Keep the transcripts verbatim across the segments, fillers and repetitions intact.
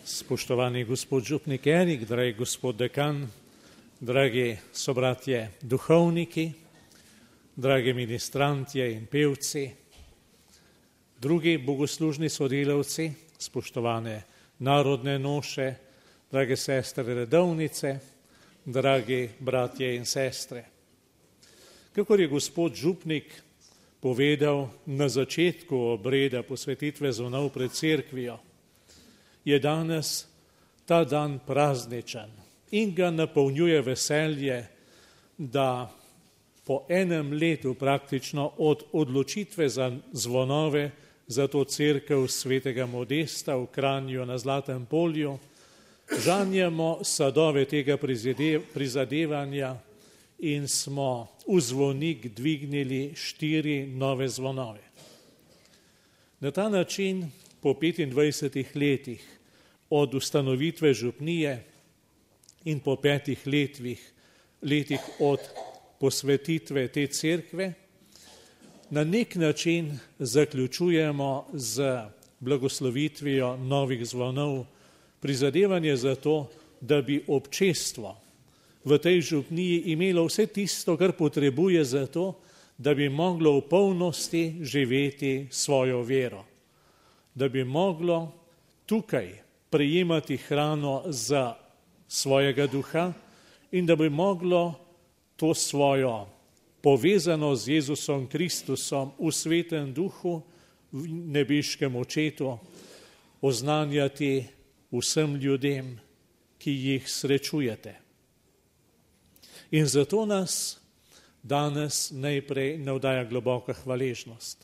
Spoštovani gospod župnik Erik, dragi gospod dekan, dragi sobratje duhovniki, dragi ministrantje in pevci, drugi bogoslužni sodelavci, spoštovane narodne noše, drage sestre redovnice, dragi bratje in sestre. Kakor je gospod župnik povedal na začetku obreda posvetitve zvonov pred cerkvijo, je danes ta dan prazničen in ga napolnjuje veselje, da po enem letu praktično od odločitve za zvonove za to cerkev svetega Modesta v Kranju na Zlatem polju žanjemo sadove tega prizadevanja in smo v zvonik dvignili štiri nove zvonove. Na ta način po petindvajsetih letih od ustanovitve župnije in po petih letvih, letih od posvetitve te cerkve, na nek način zaključujemo z blagoslovitvijo novih zvonov prizadevanje za to, da bi občestvo v tej župniji imelo vse tisto, kar potrebuje za to, da bi moglo v polnosti živeti svojo vero, da bi moglo tukaj prejemati hrano za svojega duha in da bi moglo to svojo povezanost z Jezusom Kristusom v svetem duhu, v nebeškem očetu, oznanjati vsem ljudem, ki jih srečujete. In zato nas danes najprej navdaja globoka hvaležnost.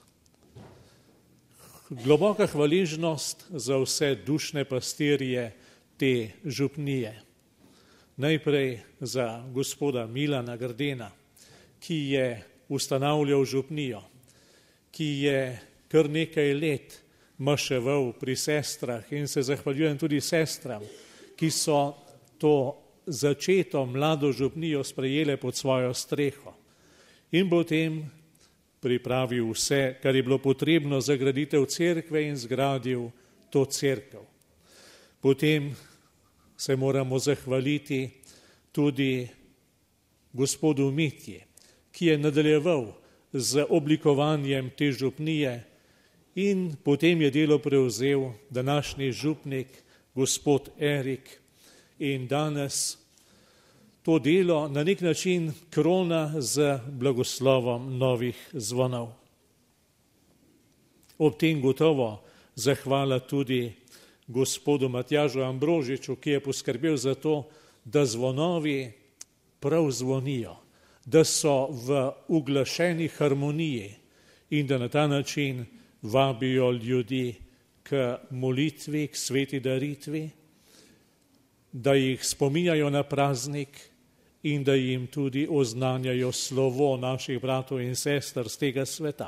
Globoka hvaležnost za vse dušne pastirje te župnije. Najprej za gospoda Milana Grdena, ki je ustanavljal župnijo, ki je kar nekaj let maševal pri sestrah in se zahvaljujem tudi sestram, ki so to začeto mlado župnijo sprejele pod svojo streho in potem pripravil vse, kar je bilo potrebno za graditev cerkve in zgradil to cerkev. Potem se moramo zahvaliti tudi gospodu Mitji, ki je nadaljeval z oblikovanjem te župnije in potem je delo prevzel današnji župnik, gospod Erik, in danes to delo na nek način krona z blagoslovom novih zvonov. Ob tem gotovo zahvala tudi gospodu Matjažu Ambrožiču, ki je poskrbel za to, da zvonovi prav zvonijo, da so v uglašeni harmoniji in da na ta način vabijo ljudi k molitvi, k sveti daritvi, da jih spominjajo na praznik in da jim tudi oznanjajo slovo naših bratov in sester z tega sveta.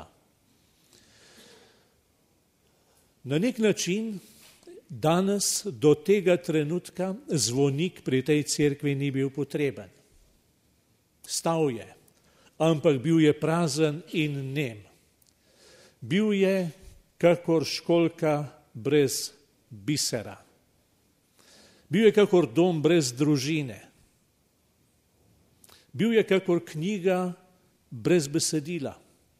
Na nek način danes do tega trenutka zvonik pri tej cerkvi ni bil potreben. Stal je, ampak bil je prazen in nem. Bil je kakor školjka brez bisera. Bil je kakor dom brez družine. Bil je kakor knjiga brez besedila.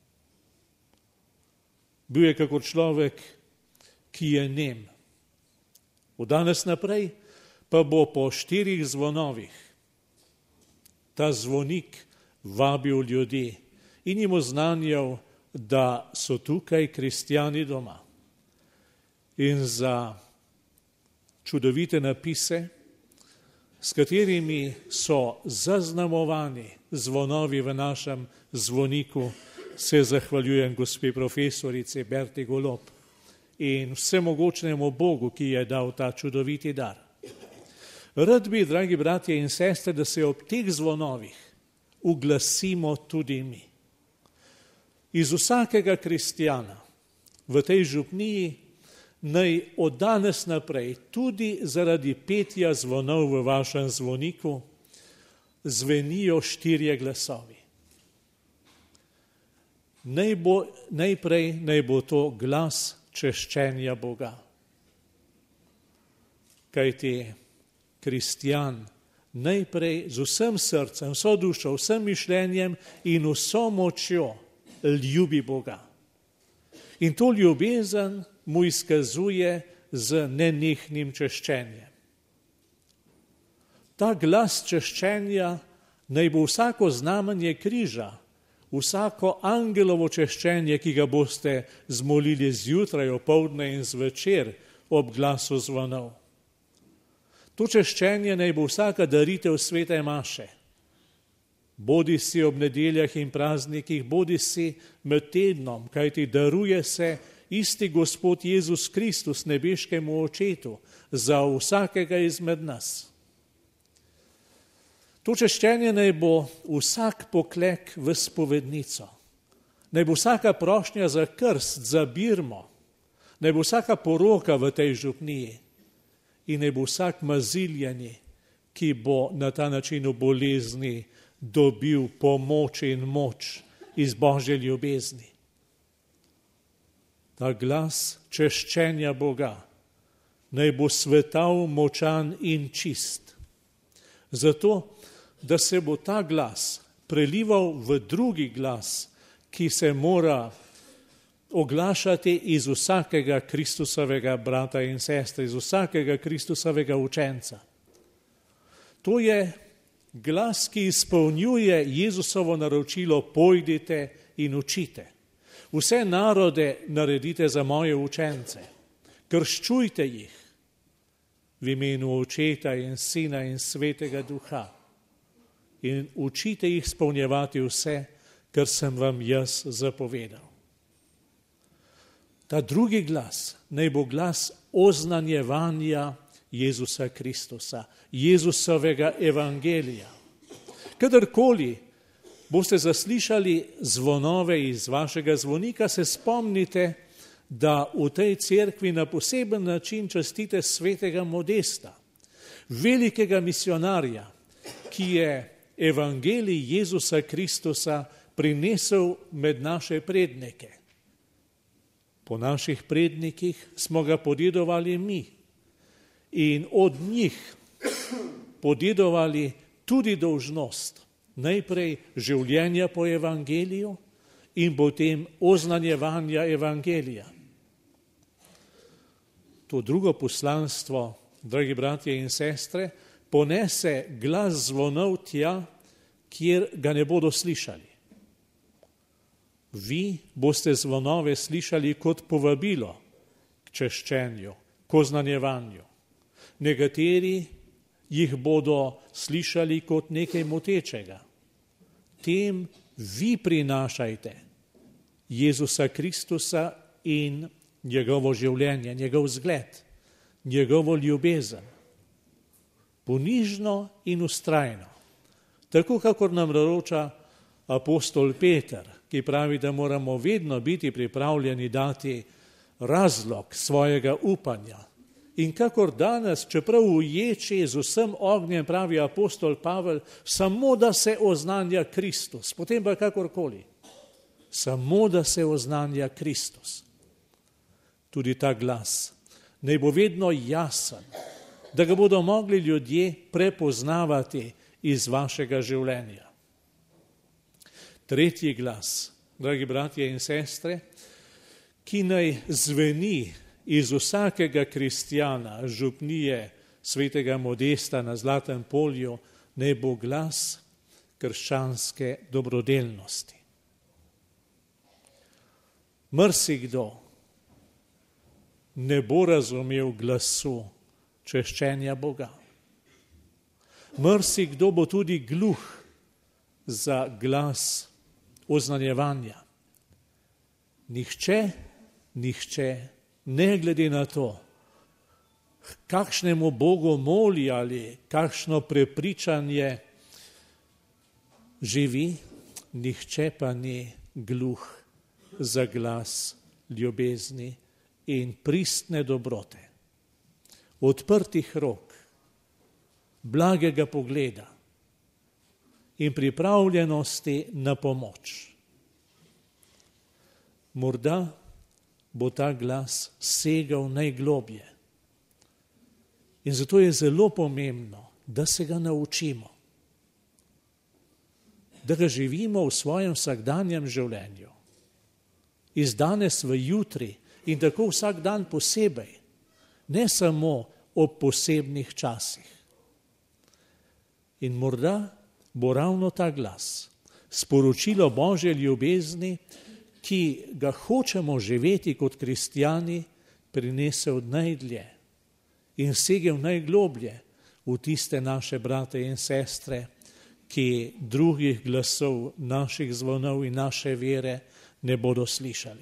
Bil je kakor človek, ki je nem. Od danes naprej pa bo po štirih zvonovih ta zvonik vabil ljudi in jim oznanjal, da so tukaj kristjani doma. In za čudovite napise, s katerimi so zaznamovani zvonovi v našem zvoniku, se zahvaljujem gospe profesorici Berti Golob in vsemogočnemu Bogu, ki je dal ta čudoviti dar. Rad bi, dragi bratje in sestre, da se ob teh zvonovih uglasimo tudi mi. Iz vsakega kristjana v tej župniji naj od danes naprej tudi zaradi petja zvonov v vašem zvoniku zvenijo štirje glasovi. Naj bo, najprej naj bo to glas češčenja Boga. kajti kristjan najprej z vsem srcem, vso dušo, vsem mišljenjem in vso močjo ljubi Boga. In to ljubezen mu izkazuje z nenehnim češčenjem. Ta glas češčenja naj bo vsako znamenje križa, vsako angelovo češčenje, ki ga boste zmolili zjutraj, opoldne in zvečer ob glasu zvonov. To češčenje naj bo vsaka daritev svete maše, bodi si ob nedeljah in praznikih, bodi si med tednom, kajti daruje se isti Gospod Jezus Kristus nebeškemu Očetu za vsakega izmed nas. To češčenje naj bo vsak poklek v spovednico, naj bo vsaka prošnja za krst, za birmo, naj bo vsaka poroka v tej župniji in naj bo vsak maziljani, ki bo na ta način v bolezni dobil pomoč in moč iz Božje ljubezni. Ta glas češčenja Boga naj bo svetav, močan in čist. Zato, da se bo ta glas prelival v drugi glas, ki se mora oglašati iz vsakega Kristusovega brata in sestre, iz vsakega Kristusovega učenca. To je glas, ki izpolnjuje Jezusovo naročilo: pojdite in učite. Vse narode naredite za moje učence, krščujte jih v imenu Očeta in Sina in Svetega Duha in učite jih izpolnjevati vse, kar sem vam jaz zapovedal. Ta drugi glas naj bo glas oznanjevanja Jezusa Kristusa, Jezusovega evangelija. Kadarkoli boste zaslišali zvonove iz vašega zvonika, se spomnite, da v tej cerkvi na poseben način častite svetega Modesta, velikega misionarja, ki je evangelij Jezusa Kristusa prinesel med naše prednike. Po naših prednikih smo ga podedovali mi in od njih podedovali tudi dolžnost najprej življenja po evangeliju in potem oznanjevanja evangelija. To drugo poslanstvo, dragi bratje in sestre, ponese glas zvonov tja, kjer ga ne bodo slišali. Vi boste zvonove slišali kot povabilo k češčenju, k oznanjevanju. Nekateri jih bodo slišali kot nekaj motečega. Tem vi prinašajte Jezusa Kristusa in njegovo življenje, njegov zgled, njegovo ljubezen. Ponižno in vztrajno. Tako, kakor nam naroča apostol Peter, ki pravi, da moramo vedno biti pripravljeni dati razlog svojega upanja. In kakor danes, čeprav uječi z vsem ognjem, pravi apostol Pavel, samo da se oznanja Kristus, potem pa kakorkoli, samo da se oznanja Kristus. Tudi ta glas naj bo vedno jasen, da ga bodo mogli ljudje prepoznavati iz vašega življenja. Tretji glas, dragi bratje in sestre, ki naj zveni iz vsakega kristjana župnije svetega Modesta na Zlatem polju, naj bo glas krščanske dobrodelnosti. Marsikdo ne bo razumel glasu češčenja Boga. Marsikdo bo tudi gluh za glas oznanjevanja. Nihče, nihče, ne glede na to, kakšnemu Bogu moli ali kakšno prepričanje živi, nihče pa ni gluh za glas ljubezni in pristne dobrote, odprtih rok, blagega pogleda in pripravljenosti na pomoč. Morda bo ta glas segal najgloblje In zato je zelo pomembno, da se ga naučimo, da ga živimo v svojem vsakdanjem življenju, iz danes v jutri in tako vsak dan posebej, ne samo ob posebnih časih. In morda bo ravno ta glas, sporočilo Božje ljubezni, ki ga hočemo živeti kot kristjani, prinesel najdlje in segel najgloblje v tiste naše brate in sestre, ki drugih glasov, naših zvonov in naše vere ne bodo slišali.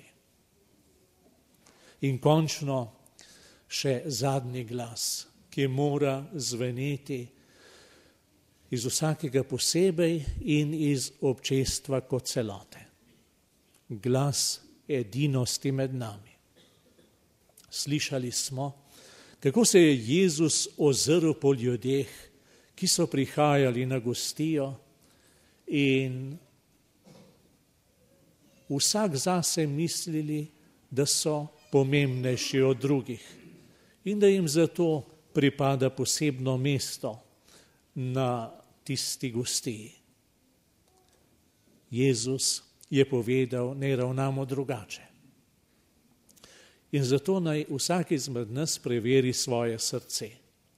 In končno še zadnji glas, ki mora zveneti iz vsakega posebej in iz občestva kot celote. Glas edinosti med nami. Slišali smo, kako se je Jezus ozrl po ljudeh, ki so prihajali na gostijo in vsak zase mislili, da so pomembnejši od drugih in da jim zato pripada posebno mesto na tisti gostiji. Jezus je povedal, naj ravnamo drugače. In zato naj vsak izmed nas preveri svoje srce.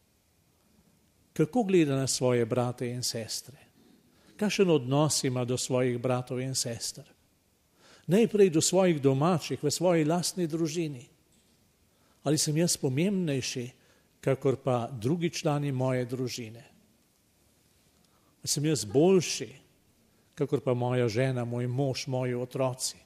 Kako gleda na svoje brate in sestre? Kakšen odnos ima do svojih bratov in sester? Najprej do svojih domačih, v svoji lastni družini. Ali sem jaz pomembnejši, kakor pa drugi člani moje družine? Ali sem jaz boljši, kakor pa moja žena, moj mož, moji otroci?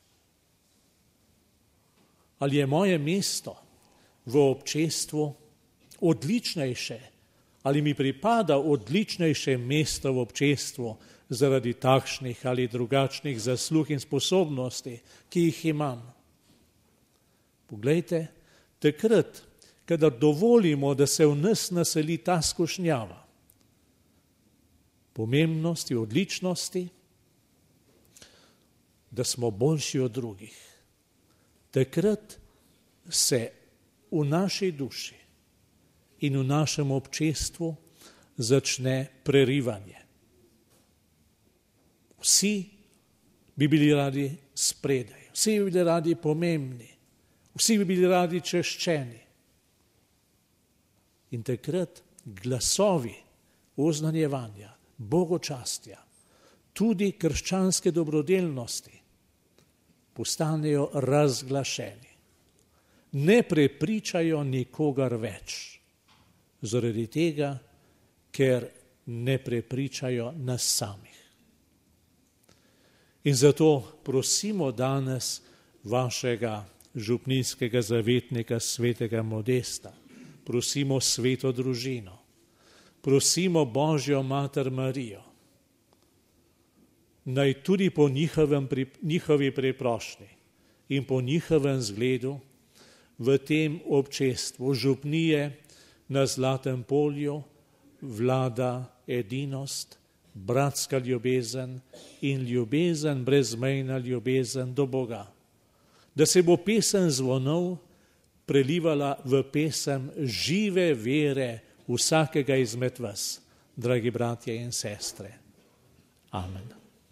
Ali je moje mesto v občestvu odličnejše, ali mi pripada odličnejše mesto v občestvu zaradi takšnih ali drugačnih zaslug in sposobnosti, ki jih imam? Poglejte, takrat, kadar dovolimo, da se v nas naseli ta skušnjava, pomembnosti, odličnosti, da smo boljši od drugih, takrat se v naši duši in v našem občestvu začne prerivanje. Vsi bi bili radi spredaj, vsi bi bili radi pomembni, vsi bi bili radi češčeni. In takrat glasovi oznanjevanja, bogočastja, tudi krščanske dobrodelnosti postanejo razglašeni. Ne prepričajo nikogar več, zaradi tega, ker ne prepričajo nas samih. In zato prosimo danes vašega župnijskega zavetnika svetega Modesta, prosimo sveto družino, prosimo Božjo mater Marijo, naj tudi po njihovem, njihovi preprošnji in po njihovem zgledu v tem občestvu župnije na Zlatem polju vlada edinost, bratska ljubezen in ljubezen, brezmejna ljubezen do Boga. Da se bo pesem zvonov prelivala v pesem žive vere vsakega izmed vas, dragi bratje in sestre. Amen.